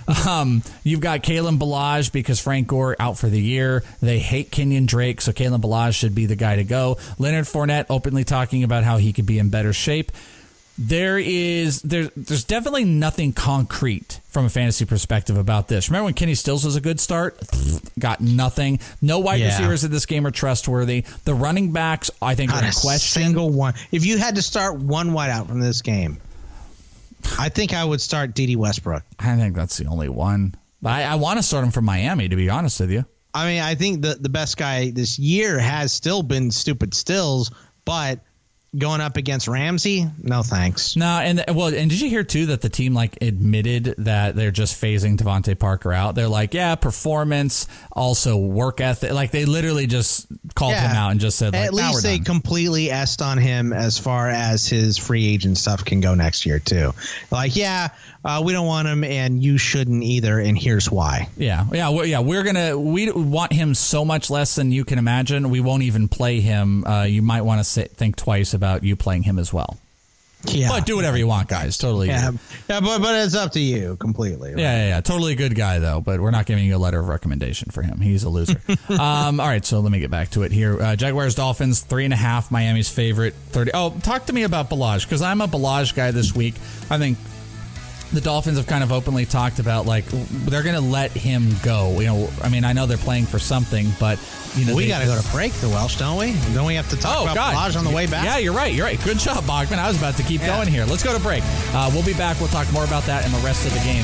E: You've got Kalen Ballage because Frank Gore out for the year. They hate Kenyon Drake, so Kalen Ballage should be the guy to go. Leonard Fournette openly talking about how he could be in better shape. There's definitely nothing concrete from a fantasy perspective about this. Remember when Kenny Stills was a good start? Got nothing. No wide receivers in this game are trustworthy. The running backs, I think, are in question.
F: Single one. If you had to start one wideout from this game, I think I would start Dede Westbrook.
E: I think that's the only one. I want to start him from Miami, to be honest with you.
F: I mean, I think the best guy this year has still been Stupid Stills, but going up against Ramsey, no thanks.
E: No, and did you hear too that the team admitted that they're just phasing Devontae Parker out? They're like, yeah, performance, also work ethic. They literally just called him out and just said,
F: at least they completely essed on him as far as his free agent stuff can go next year too. We don't want him, and you shouldn't either, and here's why.
E: We want him so much less than you can imagine. We won't even play him. You might want to think twice about you playing him as well.
F: Yeah,
E: but do whatever you want, guys. Totally.
F: Yeah, but it's up to you completely. Right?
E: Yeah. Totally good guy though, but we're not giving you a letter of recommendation for him. He's a loser. All right, so let me get back to it here. Jaguars Dolphins 3.5. Miami's favorite 30. Oh, talk to me about Ballage because I'm a Ballage guy this week. I think the Dolphins have kind of openly talked about they're going to let him go. I know they're playing for something, but
F: we got to go to break, the Welsh, don't we? Don't we have to talk about Ballage on the way back?
E: Yeah, you're right. Good job, Bogman. I was about to keep going here. Let's go to break. We'll be back. We'll talk more about that and the rest of the games.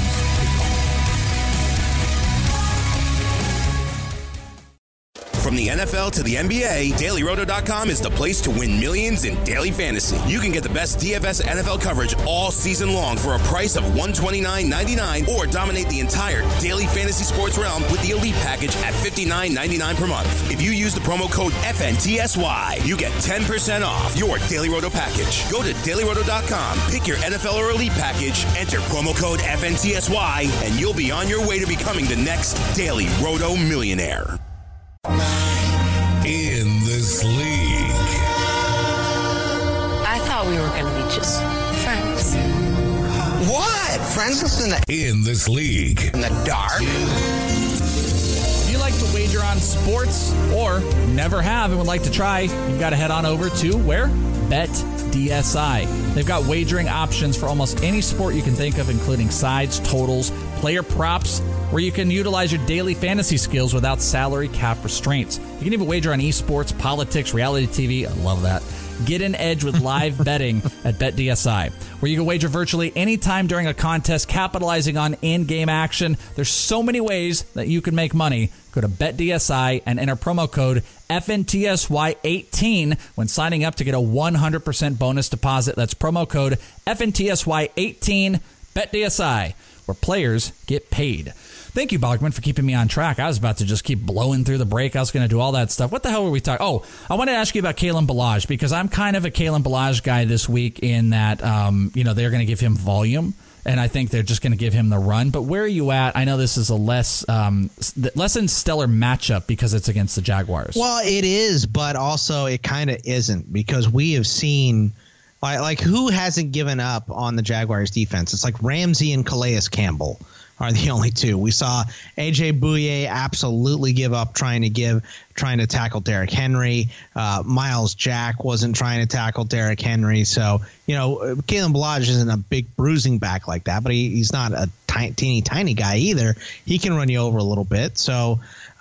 I: From the NFL to the NBA, DailyRoto.com is the place to win millions in daily fantasy. You can get the best DFS NFL coverage all season long for a price of $129.99 or dominate the entire daily fantasy sports realm with the Elite Package at $59.99 per month. If you use the promo code FNTSY, you get 10% off your Daily Roto package. Go to DailyRoto.com, pick your NFL or Elite Package, enter promo code FNTSY, and you'll be on your way to becoming the next Daily Roto millionaire.
C: In this league.
J: I thought we were going to be just friends.
H: What? Friends
C: in this league.
H: In the dark?
E: If you like to wager on sports or never have and would like to try, you've got to head on over to where? BetDSI. They've got wagering options for almost any sport you can think of, including sides, totals, player props, where you can utilize your daily fantasy skills without salary cap restraints. You can even wager on esports, politics, reality TV. I love that. Get an edge with live betting at BetDSI, where you can wager virtually any time during a contest, capitalizing on in-game action. There's so many ways that you can make money. Go to BetDSI and enter promo code FNTSY18 when signing up to get a 100% bonus deposit. That's promo code FNTSY18. BetDSI, where players get paid. Thank you, Bogman, for keeping me on track. I was about to just keep blowing through the break. I was going to do all that stuff. What the hell were we talking? Oh, I want to ask you about Kalen Ballage because I'm kind of a Kalen Ballage guy this week in that, they're going to give him volume, and I think they're just going to give him the run. But where are you at? I know this is a less than stellar matchup because it's against the Jaguars.
F: Well, it is, but also it kind of isn't because we have seen who hasn't given up on the Jaguars defense? It's like Ramsey and Calais Campbell are the only two. We saw AJ Bouye absolutely give up trying to tackle Derrick Henry. Miles Jack wasn't trying to tackle Derrick Henry. So, Kalen Ballage isn't a big bruising back like that, but he's not a tiny guy either. He can run you over a little bit. So,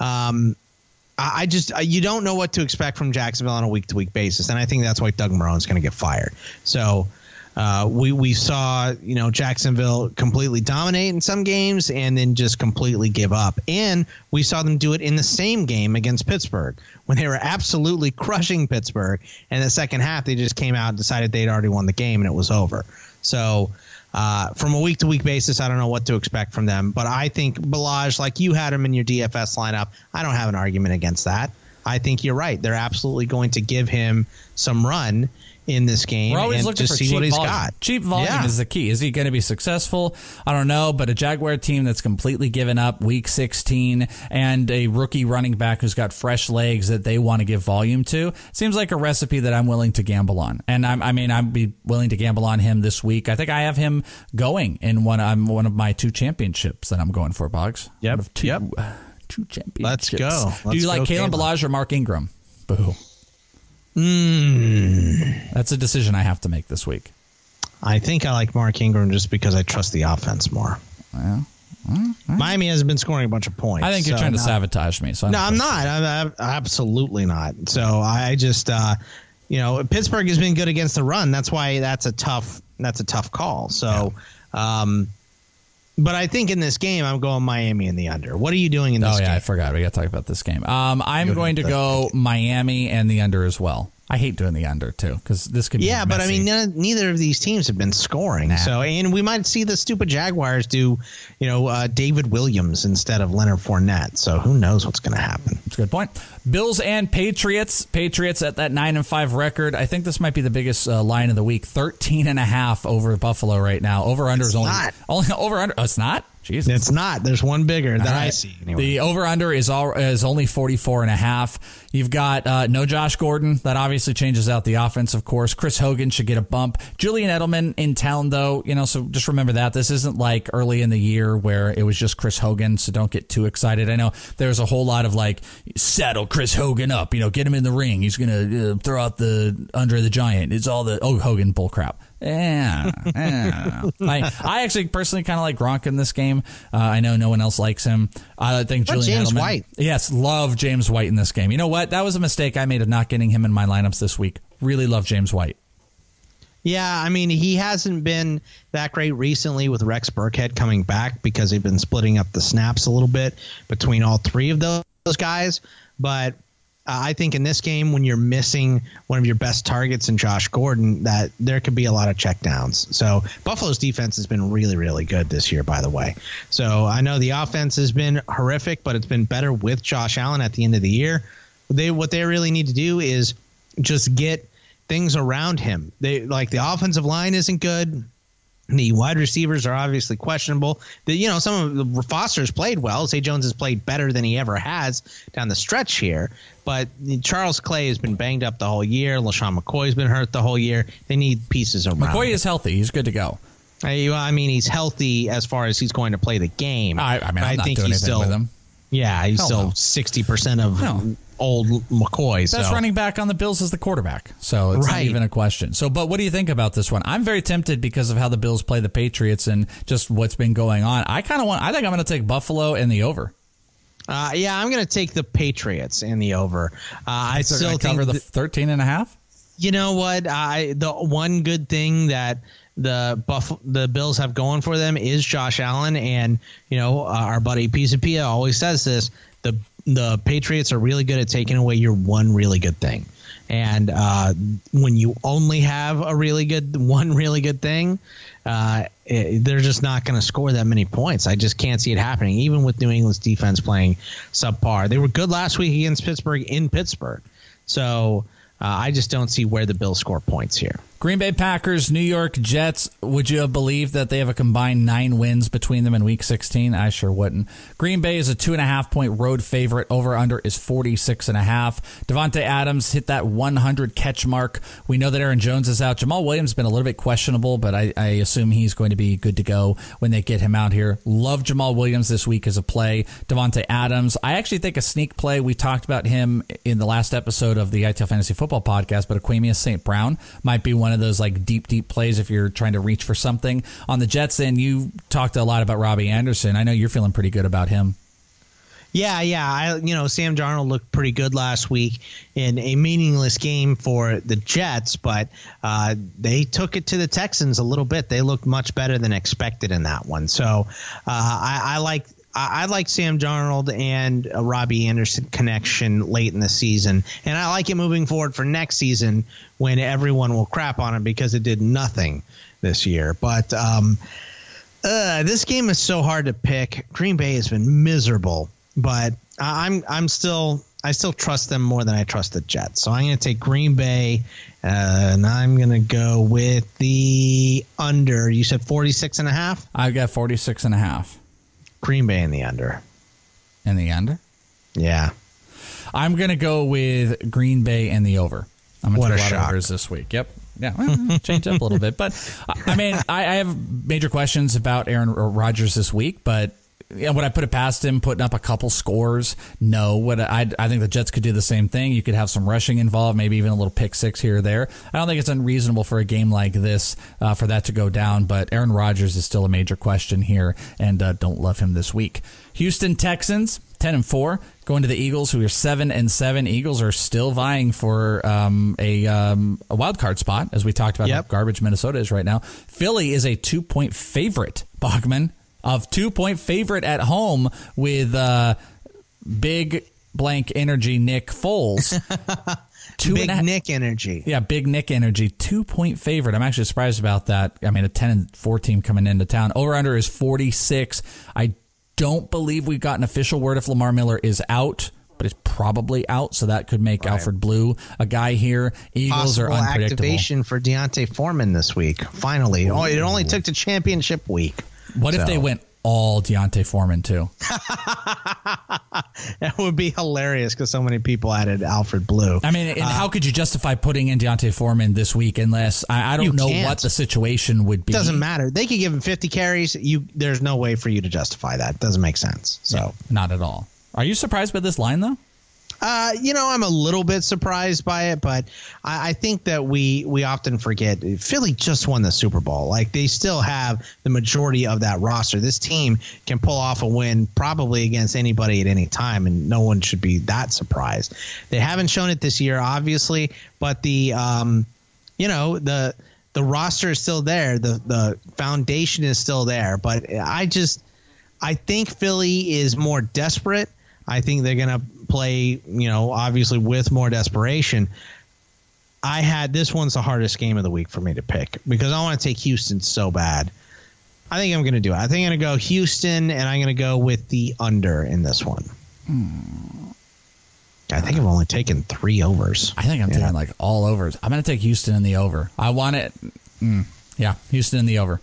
F: you don't know what to expect from Jacksonville on a week-to-week basis, and I think that's why Doug Marrone's going to get fired. So we saw Jacksonville completely dominate in some games and then just completely give up, and we saw them do it in the same game against Pittsburgh when they were absolutely crushing Pittsburgh. And in the second half, they just came out and decided they'd already won the game and it was over. So from a week-to-week basis, I don't know what to expect from them. But I think Ballage, like you had him in your DFS lineup, I don't have an argument against that. I think you're right. They're absolutely going to give him some run. in this game.
E: We're always
F: and
E: looking
F: just
E: for
F: see
E: cheap
F: what he's
E: volume.
F: got.
E: Cheap volume is the key. Is he going to be successful? I don't know, but a Jaguar team that's completely given up Week 16 and a rookie running back who's got fresh legs that they want to give volume to seems like a recipe that I'm willing to gamble on. And I'd be willing to gamble on him this week. I think I have him going in one of my 2 championships that I'm going for, Boggs.
F: Yep.
E: Two championships.
F: Let's go.
E: Do you like Kalen Ballage or Mark Ingram? Boo. That's a decision I have to make this week.
F: I think I like Mark Ingram just because I trust the offense more.
E: Well,
F: Miami hasn't been scoring a bunch of points.
E: I think you're trying to sabotage me. So
F: I'm not. I'm absolutely not. So I just, Pittsburgh has been good against the run. That's why that's a tough call. So, but I think in this game, I'm going Miami in the under. What are you doing in this game?
E: I forgot. We got to talk about this game. I'm going to go Miami and the under as well. I hate doing the under, too, because this could be messy.
F: But I mean, neither of these teams have been scoring.
E: Nah.
F: So, and we might see the stupid Jaguars do, David Williams instead of Leonard Fournette. So who knows what's going to happen?
E: That's a good point. Bills and Patriots. Patriots at that 9-5 record. I think this might be the biggest line of the week. 13.5 over Buffalo right now. Over under is only over under. Oh, it's not. Jesus.
F: It's not. There's one bigger that I see. Anyway.
E: The over-under is only 44.5. You've got no Josh Gordon. That obviously changes out the offense, of course. Chris Hogan should get a bump. Julian Edelman in town, though. So just remember that. This isn't like early in the year where it was just Chris Hogan, so don't get too excited. I know there's a whole lot of saddle Chris Hogan up. Get him in the ring. He's going to throw out the Andre the Giant. It's all the Hogan bullcrap. I actually personally kind of like Gronk in this game. I know no one else likes him. I think Julian
F: James
E: Edelman.
F: White.
E: Yes, love James White in this game. You know what? That was a mistake I made of not getting him in my lineups this week. Really love James White.
F: Yeah, I mean, he hasn't been that great recently with Rex Burkhead coming back because they've been splitting up the snaps a little bit between all 3 of those guys. But I think in this game, when you're missing one of your best targets in Josh Gordon, that there could be a lot of checkdowns. So Buffalo's defense has been really, really good this year, by the way. So I know the offense has been horrific, but it's been better with Josh Allen at the end of the year. What they really need to do is just get things around him. The offensive line isn't good. The wide receivers are obviously questionable. Some of the Foster's played well. Zay Jones has played better than he ever has down the stretch here. But Charles Clay has been banged up the whole year. LaShawn McCoy's been hurt the whole year. They need pieces around.
E: McCoy is healthy. He's good to go.
F: I mean, he's healthy as far as he's going to play the game.
E: I'm not doing anything with him.
F: Yeah, he's still 60% of old McCoy.
E: Best running back on the Bills is the quarterback, so it's not even a question. So, but what do you think about this one? I'm very tempted because of how the Bills play the Patriots and just what's been going on. I think I'm going to take Buffalo and the over.
F: I'm going to take the Patriots and the over. I still
E: cover the 13.5.
F: You know what? The one good thing that the Bills have going for them is Josh Allen, and our buddy Pia always says this: the Patriots are really good at taking away your one really good thing, and when you only have one really good thing, they're just not going to score that many points. I just can't see it happening, even with New England's defense playing subpar. They were good last week against Pittsburgh in Pittsburgh, so I just don't see where the Bills score points here.
E: Green Bay Packers, New York Jets. Would you have believed that they have a combined 9 wins between them in Week 16? I sure wouldn't. Green Bay is a 2.5-point road favorite. Over-under is 46.5. Devontae Adams hit that 100 catch mark. We know that Aaron Jones is out. Jamal Williams has been a little bit questionable, but I assume he's going to be good to go when they get him out here. Love Jamal Williams this week as a play. Devontae Adams, I actually think a sneak play. We talked about him in the last episode of the ITL Fantasy Football Podcast, but Aquemius St. Brown might be one of those deep plays if you're trying to reach for something. On the Jets end, you talked a lot about Robbie Anderson. I know you're feeling pretty good about him.
F: Yeah. Sam Darnold looked pretty good last week in a meaningless game for the Jets, but they took it to the Texans a little bit. They looked much better than expected in that one. So I like Sam Darnold and a Robbie Anderson connection late in the season, and I like it moving forward for next season when everyone will crap on him because it did nothing this year. But this game is so hard to pick. Green Bay has been miserable, but I'm still I still trust them more than I trust the Jets. So I'm going to take Green Bay, and I'm going to go with the under. You said 46.5?
E: I got 46.5.
F: Green Bay in the under.
E: In the under?
F: Yeah.
E: I'm going to go with Green Bay and the over. I'm going to take a lot of overs this week. Yep. Yeah, well, change up a little bit. But, I mean, I have major questions about Aaron Rodgers this week, but would I put it past him putting up a couple scores? No. I think the Jets could do the same thing. You could have some rushing involved, maybe even a little pick six here or there. I don't think it's unreasonable for a game like this for that to go down, but Aaron Rodgers is still a major question here, and don't love him this week. Houston Texans, 10-4, going to the Eagles, who are 7-7. Eagles are still vying for a wild card spot, as we talked about how garbage Minnesota is right now. Philly is a 2-point favorite, Bachman. Of 2-point favorite at home with big blank energy Nick Foles.
F: Nick energy.
E: Yeah, big Nick energy. 2-point favorite. I'm actually surprised about that. I mean, a 10-4 team coming into town. Over-under is 46. I don't believe we've got an official word if Lamar Miller is out, but is probably out, so that could make Alfred Blue a guy here. Eagles
F: Possible
E: are unpredictable.
F: Activation for Deontay Foreman this week, finally. Oh, it only took to championship week.
E: What if they went all Deontay Foreman, too?
F: That would be hilarious because so many people added Alfred Blue.
E: I mean, and how could you justify putting in Deontay Foreman this week unless I don't know what the situation would be?
F: Doesn't matter. They could give him 50 carries. There's no way for you to justify that. Doesn't make sense. So
E: yeah, not at all. Are you surprised by this line, though?
F: I'm a little bit surprised by it, but I think that we often forget Philly just won the Super Bowl. Like, they still have the majority of that roster. This team can pull off a win probably against anybody at any time, and no one should be that surprised. They haven't shown it this year, obviously, but the roster is still there. The foundation is still there, but I think Philly is more desperate. I think they're going to play, obviously with more desperation. This one's the hardest game of the week for me to pick because I want to take Houston so bad. I think I'm going to do it. I think I'm going to go Houston, and I'm going to go with the under in this one. I think I've only taken 3 overs.
E: I think I'm taking like all overs. I'm going to take Houston in the over. I want it. Houston in the over.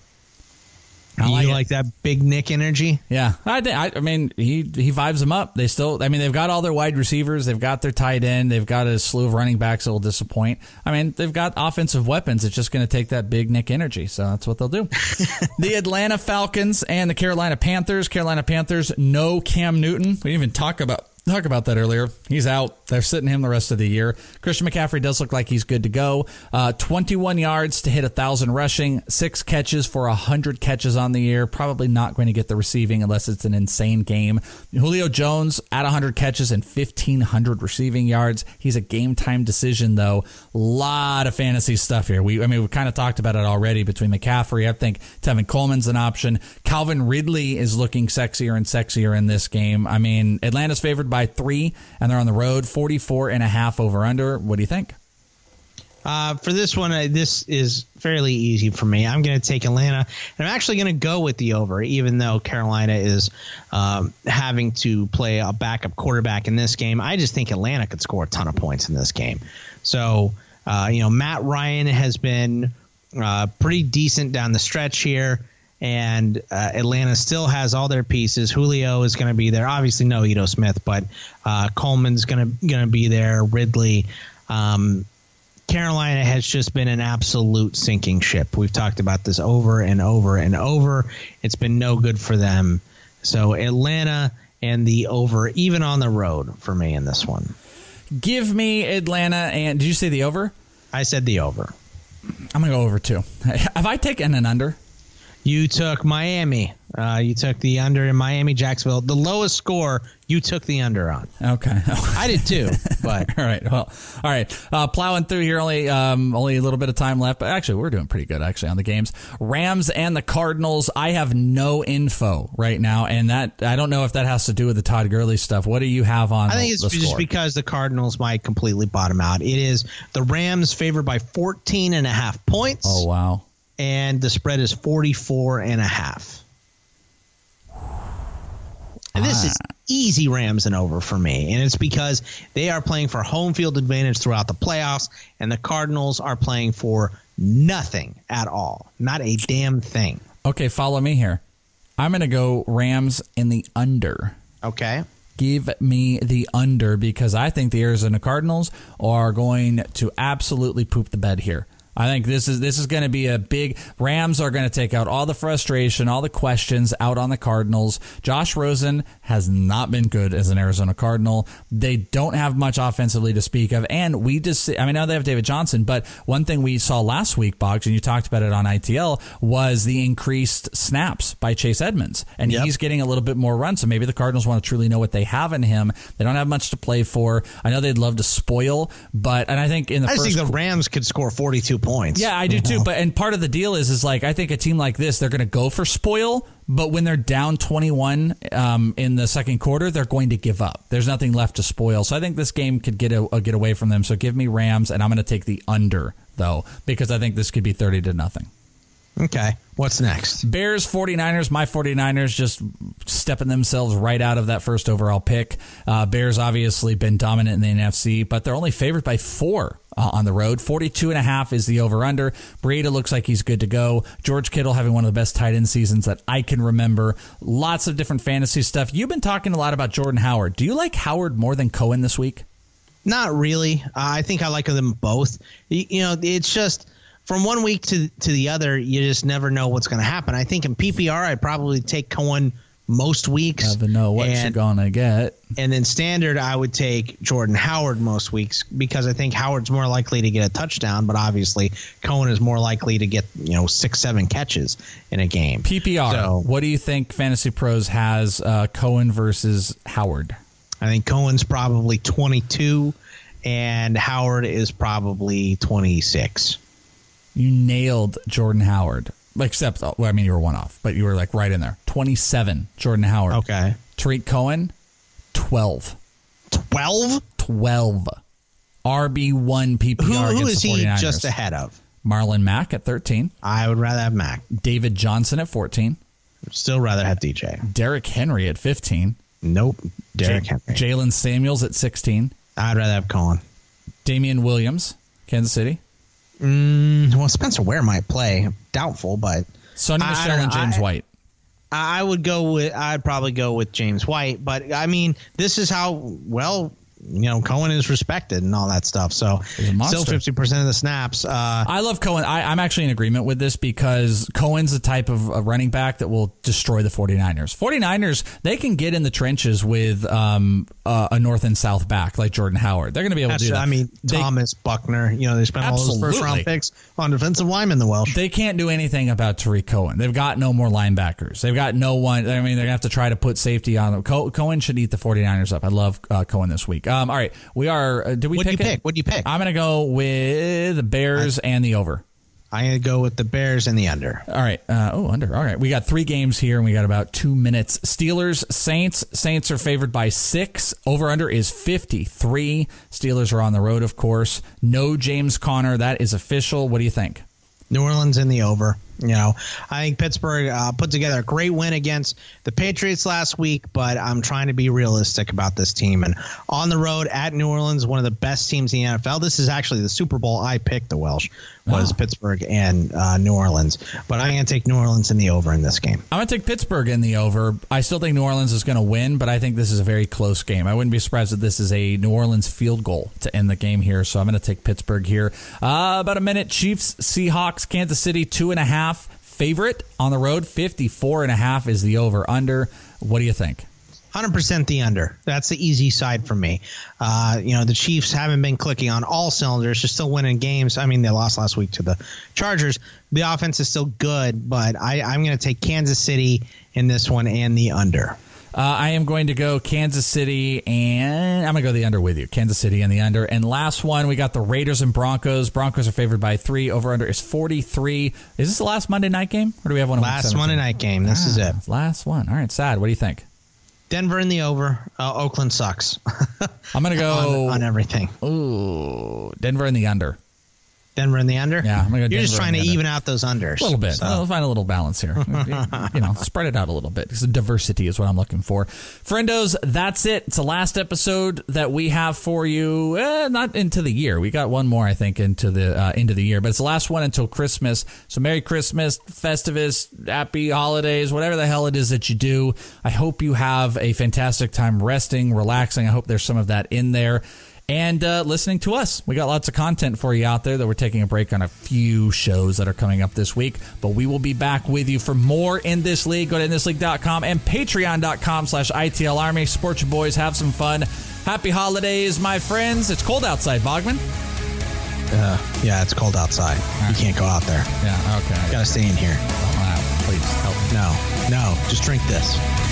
F: You like that big Nick energy?
E: Yeah. I mean, he vibes them up. They've got all their wide receivers. They've got their tight end. They've got a slew of running backs that will disappoint. I mean, they've got offensive weapons. It's just going to take that big Nick energy. So that's what they'll do. The Atlanta Falcons and the Carolina Panthers. Carolina Panthers, no Cam Newton. We didn't even talk about that earlier. He's out. They're sitting him the rest of the year. Christian McCaffrey does look like he's good to go. 21 yards to hit 1,000 rushing, 6 catches for 100 catches on the year. Probably not going to get the receiving unless it's an insane game. Julio Jones at 100 catches and 1,500 receiving yards. He's a game time decision, though. A lot of fantasy stuff here. We've kind of talked about it already between McCaffrey. I think Tevin Coleman's an option. Calvin Ridley is looking sexier and sexier in this game. I mean, Atlanta's favored by 3, and they're on the road. 44.5 over under. What do you think?
F: For this one, this is fairly easy for me. I'm going to take Atlanta, and I'm actually going to go with the over, even though Carolina is having to play a backup quarterback in this game. I just think Atlanta could score a ton of points in this game. So, Matt Ryan has been pretty decent down the stretch here. And Atlanta still has all their pieces. Julio is going to be there. Obviously, no Ito Smith, but Coleman's going to be there. Ridley. Carolina has just been an absolute sinking ship. We've talked about this over and over and over. It's been no good for them. So Atlanta and the over, even on the road for me in this one.
E: Give me Atlanta. And did you say the over?
F: I said the over.
E: I'm going to go over too. Have I taken an under?
F: You took Miami. You took the under in Miami, Jacksonville. The lowest score, you took the under on.
E: Okay.
F: I did too, but.
E: All right. Well, all right. Plowing through here, only a little bit of time left. But actually, we're doing pretty good, on the games. Rams and the Cardinals. I have no info right now, and that I don't know if that has to do with the Todd Gurley stuff. What do you have on the score? I think it's
F: just because the Cardinals might completely bottom out. It is the Rams favored by 14.5 points.
E: Oh, wow.
F: And the spread is 44.5. And this is easy Rams and over for me. And it's because they are playing for home field advantage throughout the playoffs, and the Cardinals are playing for nothing at all. Not a damn thing.
E: Okay, follow me here. I'm going to go Rams in the under.
F: Okay.
E: Give me the under because I think the Arizona Cardinals are going to absolutely poop the bed here. I think this is going to be a big. Rams are going to take out all the frustration, all the questions out on the Cardinals. Josh Rosen has not been good as an Arizona Cardinal. They don't have much offensively to speak of, and now they have David Johnson, but one thing we saw last week, Boggs, and you talked about it on ITL, was the increased snaps by Chase Edmonds, and he's getting a little bit more run. So maybe the Cardinals want to truly know what they have in him. They don't have much to play for. I know they'd love to spoil, and I think I
F: think the Rams could score 42 points.
E: Yeah, I do too. And part of the deal is like I think a team like this, they're going to go for spoil, but when they're down 21 in the second quarter, they're going to give up. There's nothing left to spoil. So I think this game could get away from them. So give me Rams, and I'm going to take the under though because I think this could be 30-0.
F: Okay. What's next?
E: Bears, 49ers. My 49ers just stepping themselves right out of that first overall pick. Bears obviously been dominant in the NFC, but they're only favored by 4 on the road. 42.5 is the over-under. Breida looks like he's good to go. George Kittle having one of the best tight end seasons that I can remember. Lots of different fantasy stuff. You've been talking a lot about Jordan Howard. Do you like Howard more than Cohen this week?
F: Not really. I think I like them both. It's just from one week to the other, you just never know what's going to happen. I think in PPR, I'd probably take Cohen most weeks.
E: Never know what you're going to get.
F: And then standard, I would take Jordan Howard most weeks because I think Howard's more likely to get a touchdown, but obviously Cohen is more likely to get 6-7 catches in a game.
E: PPR. So, what do you think Fantasy Pros has Cohen versus Howard?
F: I think Cohen's probably 22 and Howard is probably 26.
E: You nailed Jordan Howard. Except, you were one off, but you were like right in there. 27, Jordan Howard.
F: Okay.
E: Tariq Cohen, 12.
F: 12?
E: 12. RB1 PPR.
F: Who is
E: the
F: he
E: 49ers.
F: Just ahead of?
E: Marlon Mack at 13.
F: I would rather have Mack.
E: David Johnson at 14.
F: Still rather have DJ.
E: Derrick Henry at 15.
F: Nope. Derrick Henry.
E: Jalen Samuels at 16.
F: I'd rather have Cohen.
E: Damian Williams, Kansas City.
F: Well, Spencer Ware might play. Doubtful, but
E: Sonny Michel and James White.
F: I'd probably go with James White, but this is how Cohen is respected and all that stuff. So still 50% of the snaps.
E: I love Cohen. I'm actually in agreement with this because Cohen's the type of running back that will destroy the 49ers. 49ers, they can get in the trenches with a north and south back like Jordan Howard. They're going to be able to do that.
F: Thomas, Buckner, they spent all those first round picks on defensive linemen, the Welsh.
E: They can't do anything about Tariq Cohen. They've got no more linebackers. They've got no one. They're going to have to try to put safety on them. Cohen should eat the 49ers up. I love Cohen this week. All right, we are. Did we
F: What
E: pick
F: do you
E: it?
F: pick? What do you pick?
E: I'm going to go with the Bears and the over.
F: I'm going to go with the Bears and the under.
E: All right. Under. All right. We got 3 games here, and we got about 2 minutes. Steelers, Saints. Saints are favored by 6. Over-under is 53. Steelers are on the road, of course. No James Conner. That is official. What do you think?
F: New Orleans in the over. I think Pittsburgh put together a great win against the Patriots last week, but I'm trying to be realistic about this team. And on the road at New Orleans, one of the best teams in the NFL. This is actually the Super Bowl I picked, the Welsh, was Pittsburgh and New Orleans. But I'm going to take New Orleans in the over in this game.
E: I'm going to take Pittsburgh in the over. I still think New Orleans is going to win, but I think this is a very close game. I wouldn't be surprised if this is a New Orleans field goal to end the game here, so I'm going to take Pittsburgh here. About a minute. Chiefs, Seahawks, Kansas City, 2.5. Favorite on the road, 54.5 is the over-under. What do you think?
F: 100% the under. That's the easy side for me. The Chiefs haven't been clicking on all cylinders. They're still winning games. They lost last week to the Chargers. The offense is still good, but I'm going to take Kansas City in this one and the under.
E: I am going to go Kansas City, and I'm going to go the under with you. Kansas City and the under. And last one, we got the Raiders and Broncos. Broncos are favored by 3. Over-under is 43. Is this the last Monday night game, or do we have one?
F: Last Monday night game. This is it.
E: Last one. All right, Sad. What do you think?
F: Denver in the over. Oakland sucks.
E: I'm going to go
F: on everything.
E: Ooh, Denver in the under.
F: Denver in the under?
E: Yeah, I'm going to go
F: You're just
E: Denver
F: trying
E: in
F: to
E: the
F: even out those unders.
E: A little bit.
F: So.
E: I'll find a little balance here. Spread it out a little bit. Because diversity is what I'm looking for. Friendos, that's it. It's the last episode that we have for you. Not into the year. We got one more, I think, into the year. But it's the last one until Christmas. So Merry Christmas, Festivus, Happy Holidays, whatever the hell it is that you do. I hope you have a fantastic time resting, relaxing. I hope there's some of that in there. And listening to us. We got lots of content for you out there that we're taking a break on a few shows that are coming up this week. But we will be back with you for more In This League. Go to inthisleague.com and patreon.com/ITL Army. Support your boys. Have some fun. Happy holidays, my friends. It's cold outside, Bogman.
F: Yeah, it's cold outside. Right. You can't go out there.
E: Yeah, okay.
F: Got to stay in here.
E: Please help me.
F: No, just drink this.